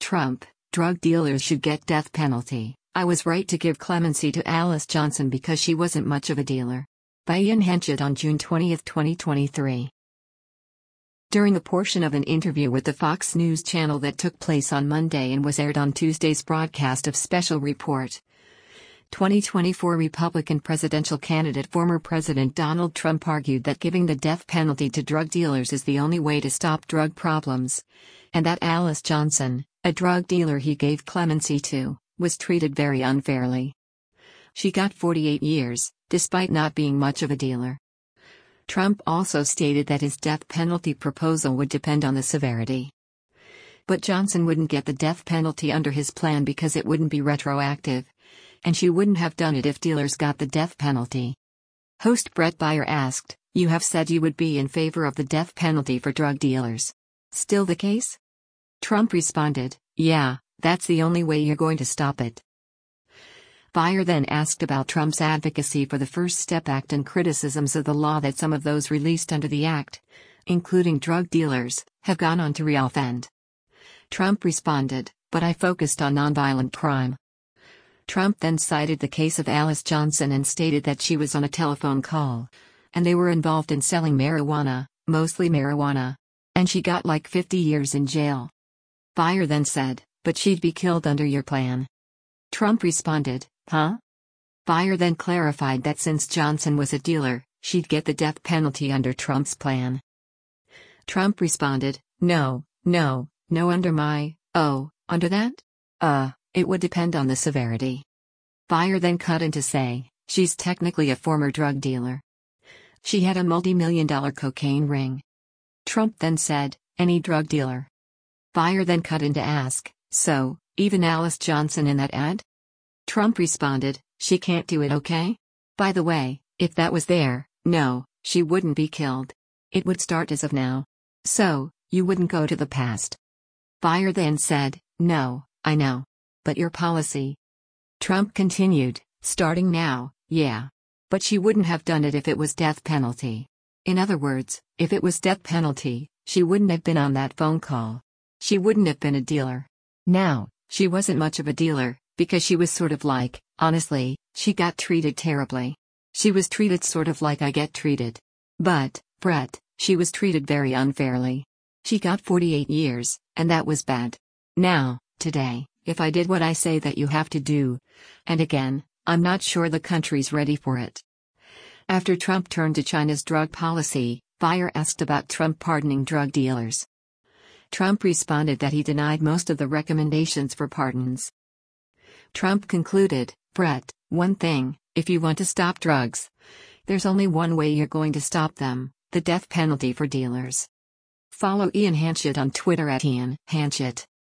Trump, drug dealers should get death penalty. I was right to give clemency to Alice Johnson because she wasn't much of a dealer. By Ian Henchett on June 20, 2023. During a portion of an interview with the Fox News channel that took place on Monday and was aired on Tuesday's broadcast of Special Report, 2024 Republican presidential candidate former President Donald Trump argued that giving the death penalty to drug dealers is the only way to stop drug problems, and that Alice Johnson, a drug dealer he gave clemency to, was treated very unfairly. She got 48 years, despite not being much of a dealer. Trump also stated that his death penalty proposal would depend on the severity. But Johnson wouldn't get the death penalty under his plan because it wouldn't be retroactive, and she wouldn't have done it if dealers got the death penalty. Host Brett Baier asked, "You have said you would be in favor of the death penalty for drug dealers. Still the case?" Trump responded, "Yeah, that's the only way you're going to stop it." Baier then asked about Trump's advocacy for the First Step Act and criticisms of the law that some of those released under the act, including drug dealers, have gone on to reoffend. Trump responded, "But I focused on nonviolent crime." Trump then cited the case of Alice Johnson and stated that she was on a telephone call, and they were involved in selling marijuana, mostly marijuana, and she got like 50 years in jail. Baier then said, "But she'd be killed under your plan." Trump responded, "Huh?" Baier then clarified that since Johnson was a dealer, she'd get the death penalty under Trump's plan. Trump responded, No, under my, under that? It would depend on the severity." Baier then cut in to say, "She's technically a former drug dealer. She had a multi-million-dollar cocaine ring." Trump then said, "Any drug dealer?" Baier then cut in to ask, "So, even Alice Johnson in that ad?" Trump responded, "She can't do it, okay? By the way, if that was there, no, she wouldn't be killed. It would start as of now. So, you wouldn't go to the past." Baier then said, "No, I know. But your policy?" Trump continued, "Starting now, yeah. But she wouldn't have done it if it was death penalty. In other words, if it was death penalty, she wouldn't have been on that phone call. She wouldn't have been a dealer. Now, she wasn't much of a dealer, because she was sort of like, honestly, she got treated terribly. She was treated sort of like I get treated. But, Brett, she was treated very unfairly. She got 48 years, and that was bad. Now, today, if I did what I say that you have to do, and again, I'm not sure the country's ready for it." After Trump turned to China's drug policy, Baier asked about Trump pardoning drug dealers. Trump responded that he denied most of the recommendations for pardons. Trump concluded, "Brett, one thing, if you want to stop drugs, there's only one way you're going to stop them, the death penalty for dealers." Follow Ian Henchett on Twitter @IanHenchett.